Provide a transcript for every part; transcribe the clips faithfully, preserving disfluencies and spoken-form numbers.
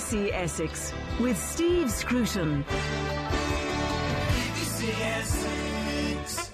C Essex with Steve Scruton. B B C Essex.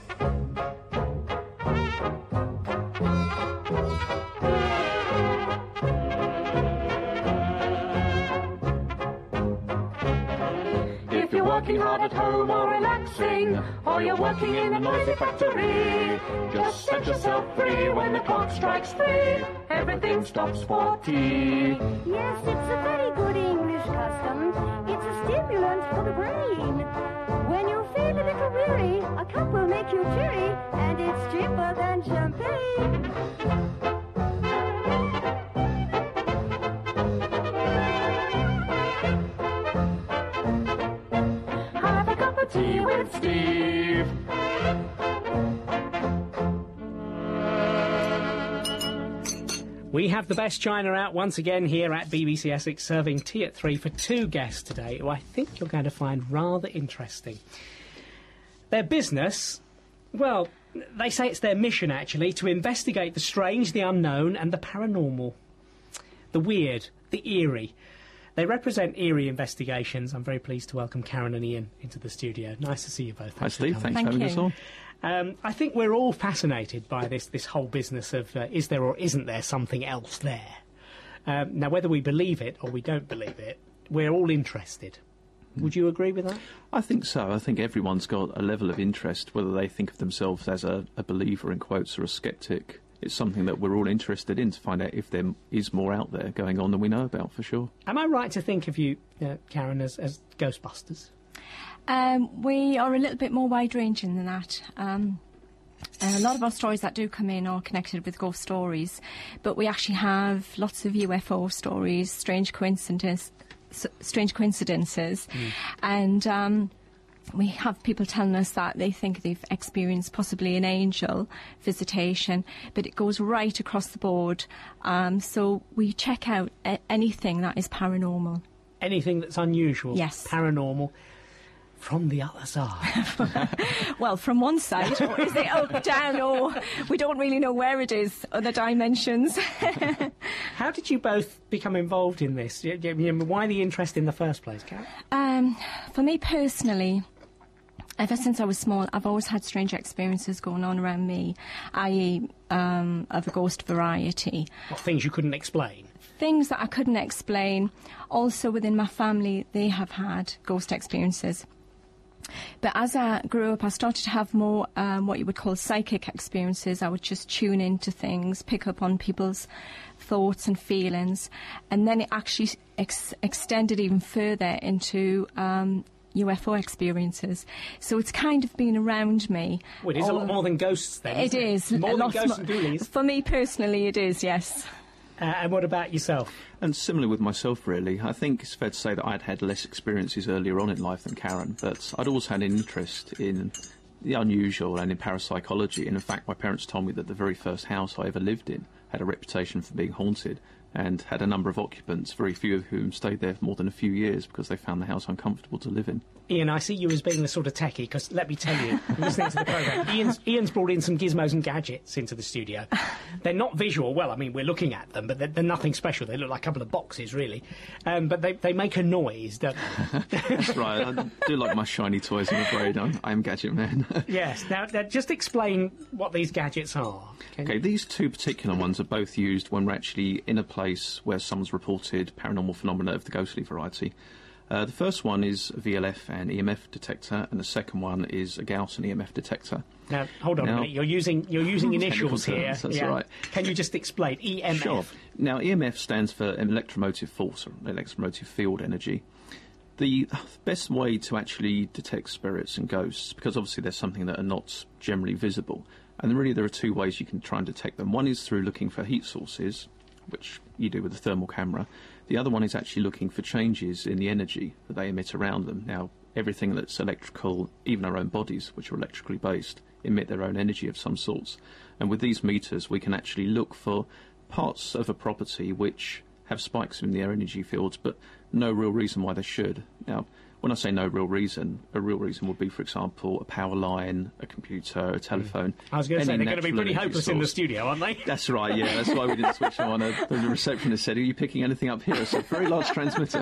If you're working hard at home or relaxing, or you're working in a noisy factory, just set yourself free when the clock strikes three. Everything stops for tea. Yes, it's a very good English custom. It's a stimulant for the brain. When you feel a little weary, a cup will make you cheery, and it's cheaper than champagne. Have a cup of tea with Steve. We have the best china out once again here at B B C Essex, serving tea at three for two guests today, who I think you're going to find rather interesting. Their business, well, they say it's their mission, actually, to investigate the strange, the unknown, and the paranormal. The weird, the eerie. They represent Eerie Investigations. I'm very pleased to welcome Karen and Ian into the studio. Nice to see you both. Hi, Steve. Thanks Thank for having you. us on. Um, I think we're all fascinated by this this whole business of uh, is there or isn't there something else there? Um, now, whether we believe it or we don't believe it, we're all interested. Would you agree with that? I think so. I think everyone's got a level of interest, whether they think of themselves as a, a believer, in quotes, or a sceptic. It's something that we're all interested in to find out if there is more out there going on than we know about, for sure. Am I right to think of you, uh, Karen, as, as Ghostbusters? Um, we are a little bit more wide-ranging than that. Um, a lot of our stories that do come in are connected with ghost stories, but we actually have lots of U F O stories, strange coincidence, s- strange coincidences, mm. and um, we have people telling us that they think they've experienced possibly an angel visitation, but it goes right across the board. Um, so we check out a- anything that is paranormal. Anything that's unusual? Yes. Paranormal. From the other side. Well, from one side, or is it up, down, or we don't really know where it is, other dimensions. How did you both become involved in this? Y- y- y- Why the interest in the first place, Karen? Um, for me personally, ever since I was small, I've always had strange experiences going on around me, that is um, of a ghost variety. What, things you couldn't explain? Things that I couldn't explain. Also within my family, they have had ghost experiences. But as I grew up, I started to have more um, what you would call psychic experiences. I would just tune into things, pick up on people's thoughts and feelings. And then it actually ex- extended even further into um, U F O experiences. So it's kind of been around me. Well, it is all a lot more than ghosts, then. It isn't is. More than Lots ghosts mo- and ghoulies. For me personally, it is, yes. Uh, and what about yourself? And similarly with myself, really. I think it's fair to say that I'd had less experiences earlier on in life than Karen, but I'd always had an interest in the unusual and in parapsychology. And in fact, my parents told me that the very first house I ever lived in had a reputation for being haunted and had a number of occupants, very few of whom stayed there for more than a few years because they found the house uncomfortable to live in. Ian, I see you as being the sort of techie, because let me tell you, listening to the programme, Ian's, Ian's brought in some gizmos and gadgets into the studio. They're not visual. Well, I mean, we're looking at them, but they're, they're nothing special. They look like a couple of boxes, really. Um, but they, they make a noise, don't they? That's right. I do like my shiny toys, I'm afraid. I'm, I'm Gadget Man. Yes. Now, now, just explain what these gadgets are. Can Okay, you? these two particular ones are both used when we're actually in a place where someone's reported paranormal phenomena of the ghostly variety. Uh, the first one is a V L F and E M F detector, and the second one is a Gauss and E M F detector. Now, hold on Now- a minute. You're using you're using initials Technical here. terms, that's yeah. right. Can you just explain E M F? Sure. Now, E M F stands for electromotive force, or electromotive field energy. The best way to actually detect spirits and ghosts, because obviously there's something that are not generally visible, and really there are two ways you can try and detect them. One is through looking for heat sources, which you do with a thermal camera. The other one is actually looking for changes in the energy that they emit around them. Now, everything that's electrical, even our own bodies, which are electrically based, emit their own energy of some sorts. And with these meters, we can actually look for parts of a property which have spikes in their energy fields, but no real reason why they should. Now, when I say no real reason, a real reason would be, for example, a power line, a computer, a telephone. I was going to say, any they're going to be pretty natural hopeless energy in the source. studio, aren't they? That's right, yeah. That's why we didn't switch them on. Uh, the receptionist said, are you picking anything up here? It's a very large transmitter.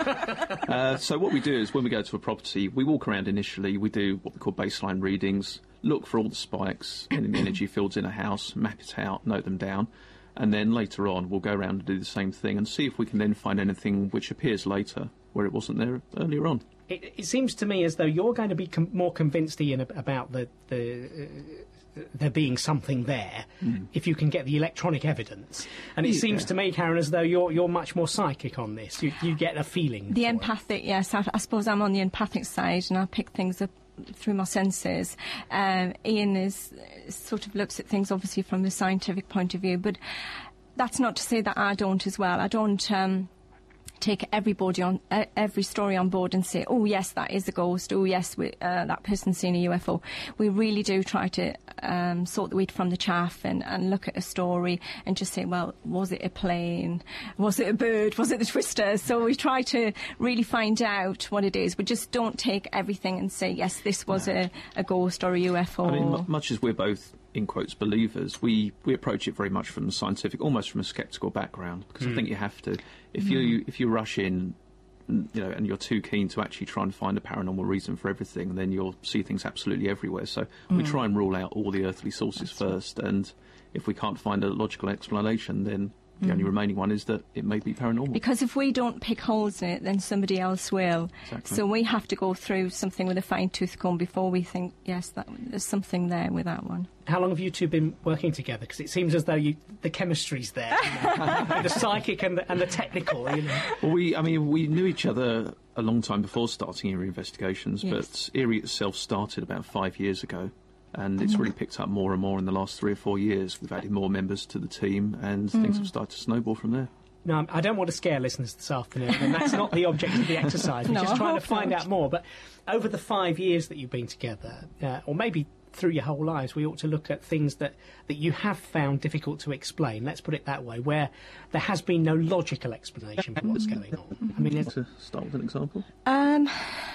uh, so what we do is when we go to a property, we walk around initially, we do what we call baseline readings, look for all the spikes in the energy fields in a house, map it out, note them down, and then later on we'll go around and do the same thing and see if we can then find anything which appears later where it wasn't there earlier on. It, it seems to me as though you're going to be com- more convinced, Ian, ab- about the, the uh, there being something there mm. if you can get the electronic evidence. And it yeah. seems to me, Karen, as though you're you're much more psychic on this. You, you get a feeling. The for empathic, it. yes. I, I suppose I'm on the empathic side, and I pick things up through my senses. Um, Ian is sort of looks at things obviously from a scientific point of view, but that's not to say that I don't as well. I don't um, take everybody on uh, every story on board and say, oh yes, that is a ghost, oh yes, we, uh, that person's seen a U F O. We really do try to um, sort the wheat from the chaff and, and look at a story and just say, well, was it a plane, was it a bird, was it the twister? So we try to really find out what it is. We just don't take everything and say, yes, this was no. a, a ghost or a U F O. I mean, m- much as we're both, in quotes, believers, we, we approach it very much from the scientific, almost from a sceptical background, because mm. I think you have to. If mm. you if you rush in, you know, and you're too keen to actually try and find a paranormal reason for everything, then you'll see things absolutely everywhere. So mm. we try and rule out all the earthly sources That's first, right. and if we can't find a logical explanation, then the mm. only remaining one is that it may be paranormal. Because if we don't pick holes in it, then somebody else will. Exactly. So we have to go through something with a fine-tooth comb before we think, yes, that, there's something there with that one. How long have you two been working together? Because it seems as though you, the chemistry's there, you know? The psychic and the, and the technical. You know? Well, we, I mean, we knew each other a long time before starting Eerie Investigations, yes. but Eerie itself started about five years ago. And it's really picked up more and more in the last three or four years. We've added more members to the team, and mm. things have started to snowball from there. No, I don't want to scare listeners this afternoon, and that's not the object of the exercise. We're no, just trying to find not. out more. But over the five years that you've been together, uh, or maybe through your whole lives, we ought to look at things that, that you have found difficult to explain. Let's put it that way, where there has been no logical explanation for what's going on. I mean, it's... to start with an example. Um,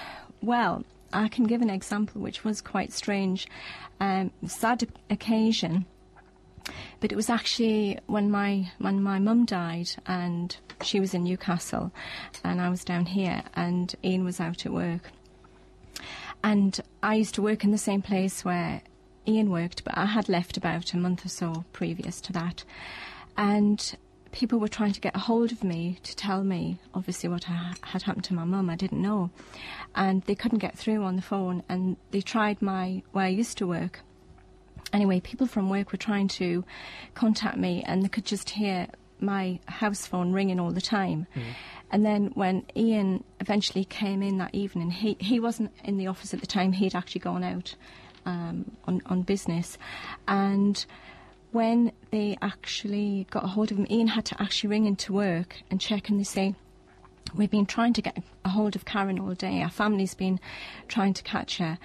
well, I can give an example which was quite strange. Um, sad occasion, but it was actually when my when my mum died, and she was in Newcastle and I was down here, and Ian was out at work, and I used to work in the same place where Ian worked, but I had left about a month or so previous to that, and people were trying to get a hold of me to tell me, obviously, what ha- had happened to my mum. I didn't know. And they couldn't get through on the phone, and they tried my where I used to work. Anyway, people from work were trying to contact me, and they could just hear my house phone ringing all the time. Mm. And then when Ian eventually came in that evening, he, he wasn't in the office at the time. He'd actually gone out um, on, on business. And when they actually got a hold of him, Ian had to actually ring into work and check, and they say, we've been trying to get a hold of Karen all day. Our family's been trying to catch her,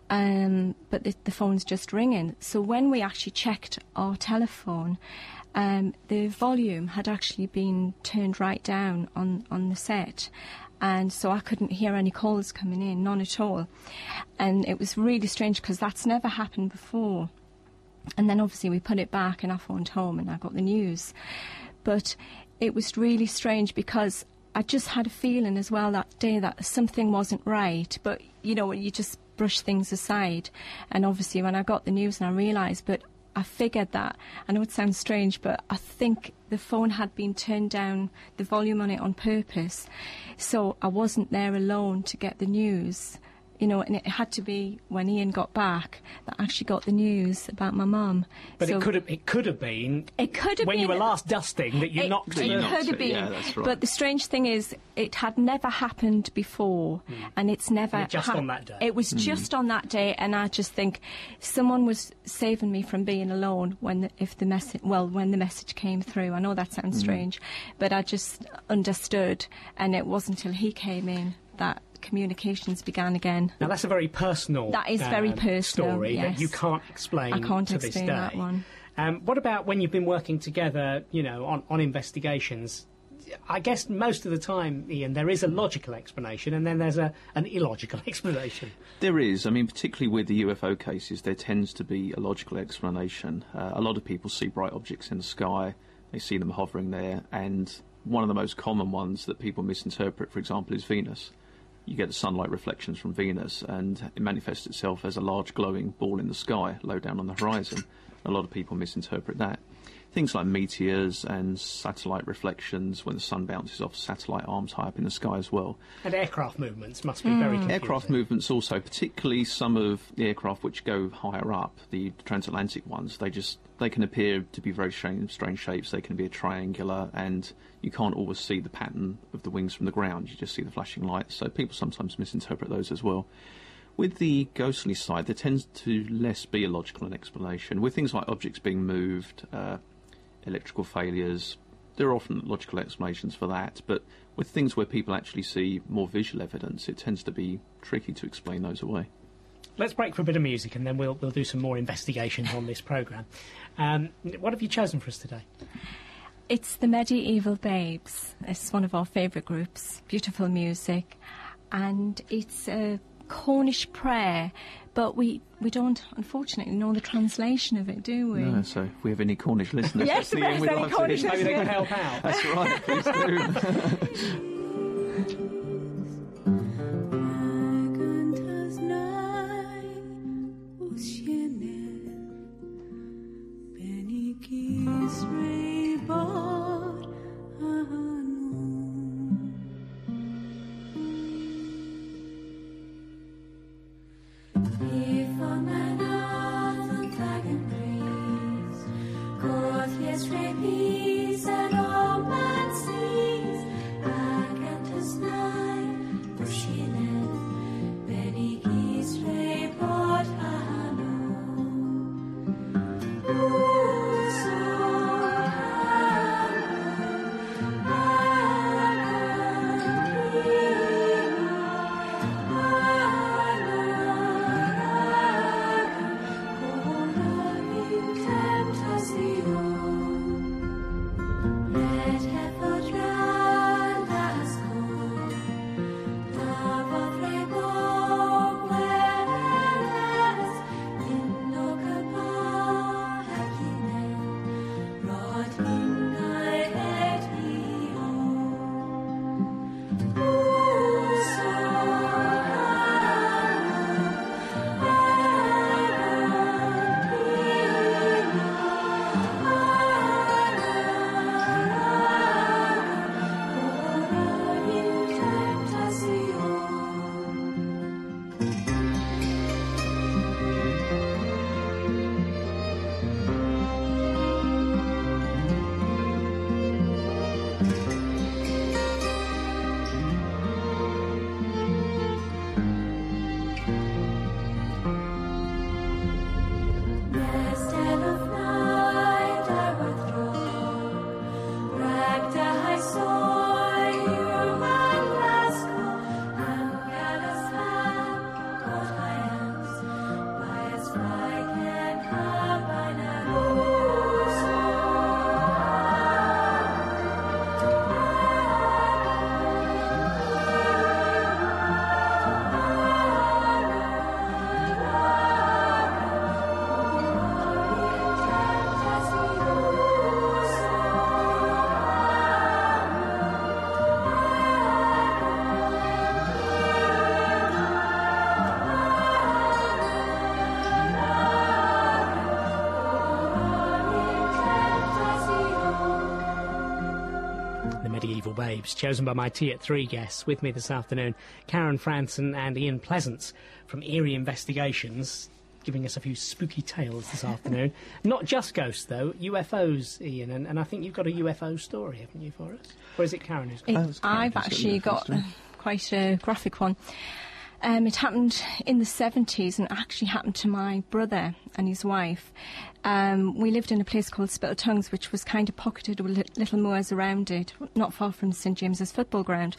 um, but the, the phone's just ringing. So when we actually checked our telephone, um, the volume had actually been turned right down on, on the set. And so I couldn't hear any calls coming in, none at all. And it was really strange because that's never happened before. And then obviously we put it back and I phoned home and I got the news. But it was really strange because I just had a feeling as well that day that something wasn't right. But, you know, you just brush things aside. And obviously when I got the news and I realised, but I figured that, I know it sounds strange, but I think the phone had been turned down, the volume on it on purpose. So I wasn't there alone to get the news. You know, and it had to be when Ian got back that I actually got the news about my mum. But so it could have it could have been it could have when been, you were last dusting that you it, knocked it. It It could have it, been. yeah, that's right. But the strange thing is, it had never happened before, mm. and it's never and just ha- on that day. It was mm. just on that day, and I just think someone was saving me from being alone when the, if the message well when the message came through. I know that sounds mm. strange, but I just understood, and it wasn't until he came in that communications began again. Now that's a very personal that is very um, personal story yes. that you can't explain I can't to explain this day. that one. Um, what about when you've been working together, you know, on, on investigations? I guess most of the time, Ian, there is a logical explanation and then there's a, an illogical explanation. There is. I mean, particularly with the U F O cases, there tends to be a logical explanation. Uh, a lot of people see bright objects in the sky, they see them hovering there, and one of the most common ones that people misinterpret, for example, is Venus. You get the sunlight reflections from Venus, and it manifests itself as a large glowing ball in the sky, low down on the horizon. A lot of people misinterpret that. Things like meteors and satellite reflections when the sun bounces off satellite arms high up in the sky as well. And aircraft movements must be mm. very confusing. Aircraft movements also, particularly some of the aircraft which go higher up, the transatlantic ones, they just they can appear to be very strange, strange shapes. They can be a triangular, and you can't always see the pattern of the wings from the ground. You just see the flashing lights, so people sometimes misinterpret those as well. With the ghostly side, there tends to less be a logical explanation. With things like objects being moved, uh, electrical failures, there are often logical explanations for that, but with things where people actually see more visual evidence, it tends to be tricky to explain those away. Let's break for a bit of music and then we'll we'll do some more investigation on this programme. Um, what have you chosen for us today? It's the Medieval Babes. It's one of our favourite groups. Beautiful music. And it's a Cornish prayer, but we, we don't, unfortunately, know the translation of it, do we? No, so if we have any Cornish listeners, yes, that's the end we'd like to Maybe they can help out. That's right, please do. Babes, chosen by my Tea at Three guests. With me this afternoon, Karen Franson and Ian Pleasance from Eerie Investigations, giving us a few spooky tales this afternoon. Not just ghosts, though, U F Os, Ian, and, and I think you've got a U F O story, haven't you, for us? Or is it Karen who's got it? I've actually got uh, quite a graphic one. Um, it happened in the seventies and actually happened to my brother and his wife. Um, we lived in a place called Spittle Tongues, which was kind of pocketed with li- little moors around it, not far from St James's football ground.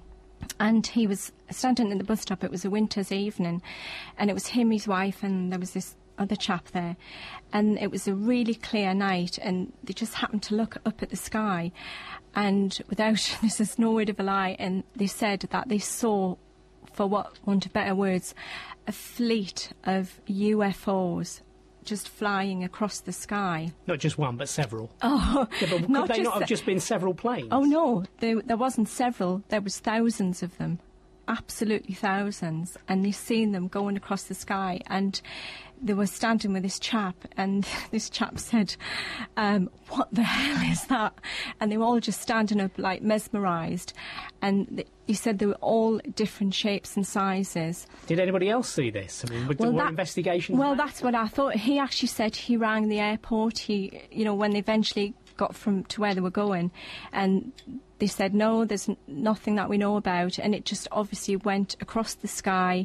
And he was standing at the bus stop. It was a winter's evening, and it was him, his wife, and there was this other chap there. And it was a really clear night, and they just happened to look up at the sky. and without, this is no word of a lie, and they said that they saw, for what want of better words, a fleet of U F Os just flying across the sky. Not just one, but several. Oh, yeah, but could not they just not have the- just been several planes? Oh no, there, there wasn't several, there was thousands of them. Absolutely thousands. And they seen them going across the sky, and they were standing with this chap, and this chap said, um, what the hell is that? And they were all just standing up like mesmerised, and th- he said they were all different shapes and sizes. Did anybody else see this? I mean, were, Well, were that- investigations Well, made? that's what I thought. He actually said he rang the airport, he, you know, when they eventually got from to where they were going, and they said, no, there's n- nothing that we know about, and it just obviously went across the sky,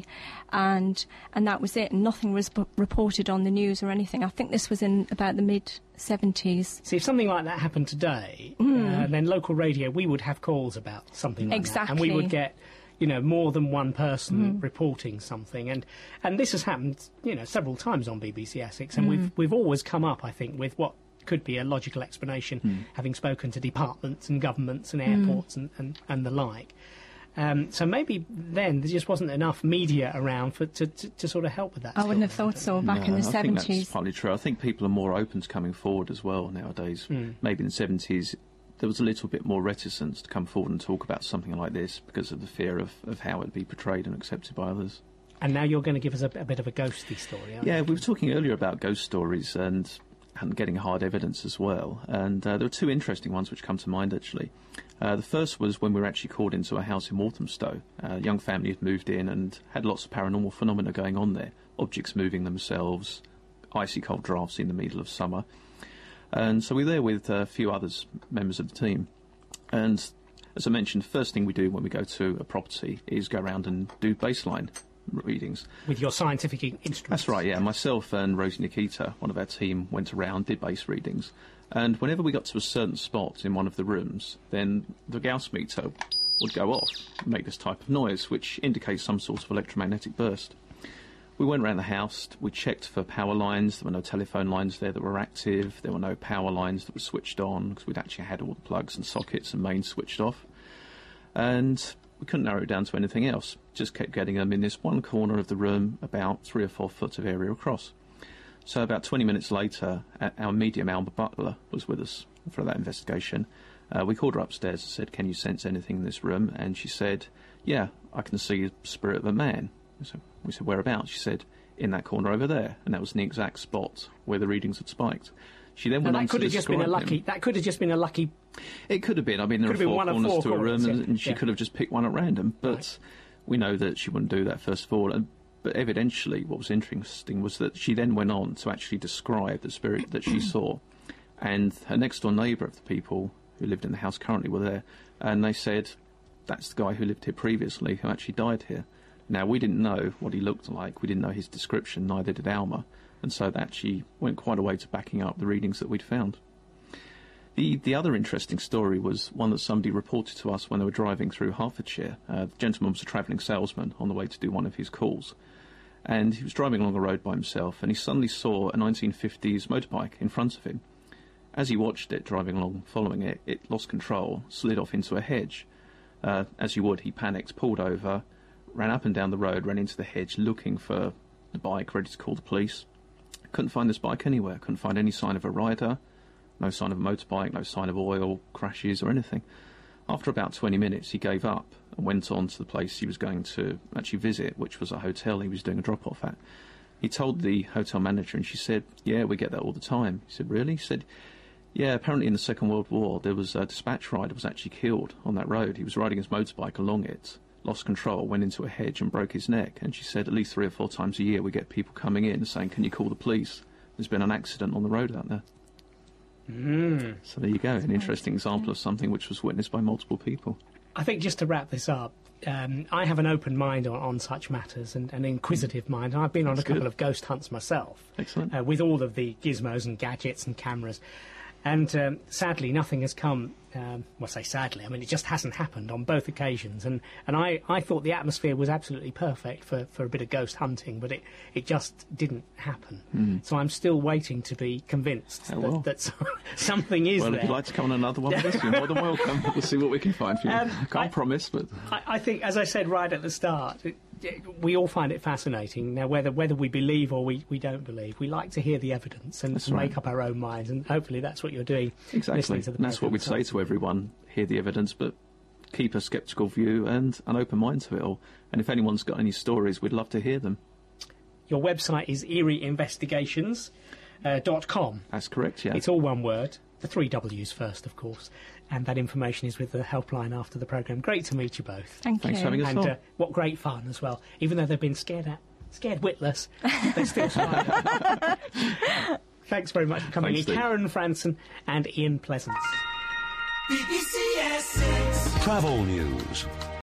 and and that was it, and nothing was b- reported on the news or anything. I think this was in about the mid-seventies. See, if something like that happened today, uh, then local radio, we would have calls about something like that. And we Exactly. would get, you know, more than one person reporting something. And and this has happened, you know, several times on B B C Essex, and we've we've always come up, I think, with what could be a logical explanation, having spoken to departments and governments and airports and, and, and the like. Um, so maybe then there just wasn't enough media around for to, to, to sort of help with that. I wouldn't have story. thought so back No, in the I think seventies. that's partly true. I think people are more open to coming forward as well nowadays. Maybe in the seventies there was a little bit more reticence to come forward and talk about something like this because of the fear of, of how it would be portrayed and accepted by others. And now you're going to give us a, a bit of a ghosty story, aren't Yeah, you? we were talking earlier about ghost stories and, and getting hard evidence as well. And uh, there were two interesting ones which come to mind, actually. Uh, the first was when we were actually called into a house in Walthamstow. Uh, a young family had moved in and had lots of paranormal phenomena going on there. Objects moving themselves, icy cold drafts in the middle of summer. And so we were there with a few others, members of the team. And as I mentioned, the first thing we do when we go to a property is go around and do baseline readings. With your scientific i- instruments. That's right, yeah. Myself and Rosie Nikita, one of our team, went around, did base readings. And whenever we got to a certain spot in one of the rooms, then the Gauss meter would go off and make this type of noise, which indicates some sort of electromagnetic burst. We went around the house, we checked for power lines. There were no telephone lines there that were active. There were no power lines that were switched on, because we'd actually had all the plugs and sockets and mains switched off. And we couldn't narrow it down to anything else. Just kept getting them in this one corner of the room, about three or four foot of area across. So about twenty minutes later, uh, our medium, Alba Butler, was with us for that investigation. Uh, we called her upstairs and said, can you sense anything in this room? And she said, yeah, I can see the spirit of a man. So we said, whereabouts? She said, in that corner over there. And that was the exact spot where the readings had spiked. She then Now, went on that could to have just been a describe lucky. them. That could have just been a lucky. It could have been. I mean, there Could are have been four one of corners four to a room, corners, and, yeah. and she Yeah. could have just picked one at random. But Right. we know that she wouldn't do that, first of all. And, but evidentially, what was interesting was that she then went on to actually describe the spirit that she saw. And her next-door neighbour of the people who lived in the house currently were there, and they said, that's the guy who lived here previously, who actually died here. Now, we didn't know what he looked like. We didn't know his description, neither did Alma. And so that actually went quite a way to backing up the readings that we'd found. The the other interesting story was one that somebody reported to us when they were driving through Hertfordshire. Uh, the gentleman was a travelling salesman on the way to do one of his calls. And he was driving along a road by himself, and he suddenly saw a nineteen fifties motorbike in front of him. As he watched it, driving along, following it, it lost control, slid off into a hedge. Uh, as you would, he panicked, pulled over, ran up and down the road, ran into the hedge looking for the bike, ready to call the police. Couldn't find this bike anywhere, couldn't find any sign of a rider, no sign of a motorbike, no sign of oil, crashes or anything. After about twenty minutes, he gave up and went on to the place he was going to actually visit, which was a hotel he was doing a drop-off at. He told the hotel manager, and she said, yeah, we get that all the time. He said, really? He said, yeah, apparently in the Second World War, there was a dispatch rider was actually killed on that road. He was riding his motorbike along it, lost control, went into a hedge and broke his neck. And she said at least three or four times a year we get people coming in saying, can you call the police? There's been an accident on the road out there. Mm. So there you go, an interesting example of something which was witnessed by multiple people. I think just to wrap this up, um, I have an open mind on, on such matters and an inquisitive mind. And I've been on That's a couple good. of ghost hunts myself. Excellent. Uh, with all of the gizmos and gadgets and cameras. And um, sadly, nothing has come. Um, well, I say sadly, I mean, it just hasn't happened on both occasions. And, and I, I thought the atmosphere was absolutely perfect for, for a bit of ghost hunting, but it, it just didn't happen. Mm. So I'm still waiting to be convinced Oh, that, well. that something is Well, there. if you'd like to come on another one with us, you're more than welcome. We'll see what we can find for you. Um, I can't I- promise, but I, I think, as I said right at the start, it, it, we all find it fascinating. Now, whether whether we believe or we, we don't believe, we like to hear the evidence and That's make right. up our own minds, and hopefully that's what you're doing. exactly. listening to the And that's what programme we'd this say to everyone: hear the evidence, but keep a sceptical view and an open mind to it all. And if anyone's got any stories, we'd love to hear them. Your website is eerie investigations dot com. That's correct, yeah. It's all one word. The three W's first, of course. And that information is with the helpline after the programme. Great to meet you both. Thank Thanks you. for having us And on. uh, what great fun as well. Even though they've been scared at, scared witless, they're still smiling. Thanks very much for coming Thanks, in. Steve. Karen Franson and Ian Pleasance. B B C Essex. Travel news.